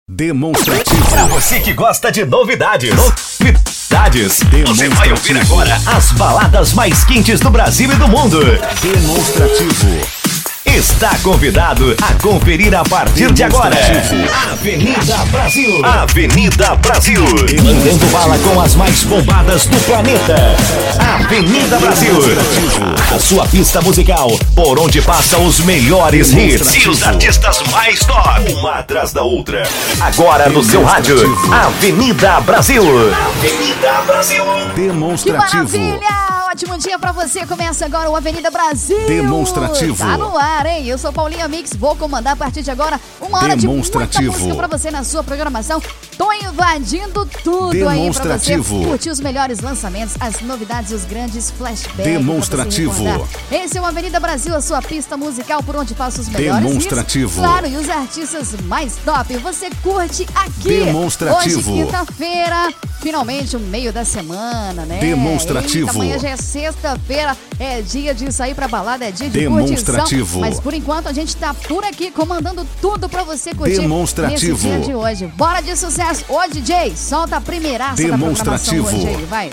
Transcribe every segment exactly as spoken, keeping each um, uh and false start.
Demonstrativo. Pra você que gosta de novidades, novidades, você vai ouvir agora as baladas mais quentes do Brasil e do mundo. Demonstrativo. Está convidado a conferir a partir de agora Avenida Brasil. Avenida Brasil. Mandando bala com as mais bombadas do planeta. Avenida Brasil. A sua pista musical, por onde passam os melhores hits e os artistas mais top. Uma atrás da outra. Agora no seu rádio, Avenida Brasil. Avenida Brasil. Demonstrativo. Que maravilha! Ótimo dia pra você. Começa agora o Avenida Brasil. Demonstrativo. Tá no ar, hein? Eu sou Paulinha Mix. Vou comandar a partir de agora uma hora de muita música pra você na sua programação. Tô invadindo tudo aí pra você curtir os melhores lançamentos, as novidades e os grandes flashbacks. Demonstrativo. Esse é o Avenida Brasil, a sua pista musical por onde passa os melhores Demonstrativo. hits. Claro, e os artistas mais top. Você curte aqui. Demonstrativo. Hoje, quinta-feira, finalmente o meio da semana, né? Demonstrativo. Eita, amanhã já é sexta-feira, é dia de sair pra balada, é dia de Demonstrativo. curtição. Mas por enquanto a gente tá por aqui comandando tudo pra você curtir Demonstrativo. nesse dia de hoje. Bora de sucesso. Ô, D J, solta a primeiraça Demonstrativo. da programação hoje aí, vai.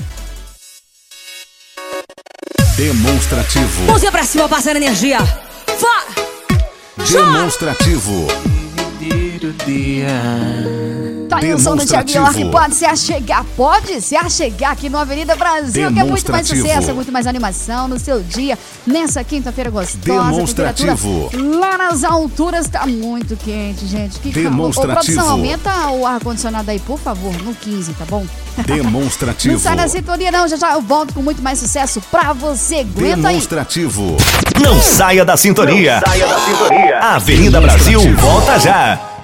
Demonstrativo. Música pra cima, passando energia. Fora! Demonstrativo. Tá aí o som do Thiago Demonstrativo. York, pode se achegar, pode se achegar aqui no Avenida Brasil, que é muito mais Demonstrativo. sucesso, é muito mais animação no seu dia, nessa quinta-feira gostosa. Demonstrativo. A temperatura lá nas alturas tá muito quente, gente. Que calor. Ô, Demonstrativo. produção, aumenta o ar-condicionado aí, por favor, no quinze, tá bom? Demonstrativo. Não sai da sintonia não, já já eu volto com muito mais sucesso pra você. Aguenta aí. Demonstrativo. Não saia da sintonia. Não saia da sintonia. Avenida Brasil volta já.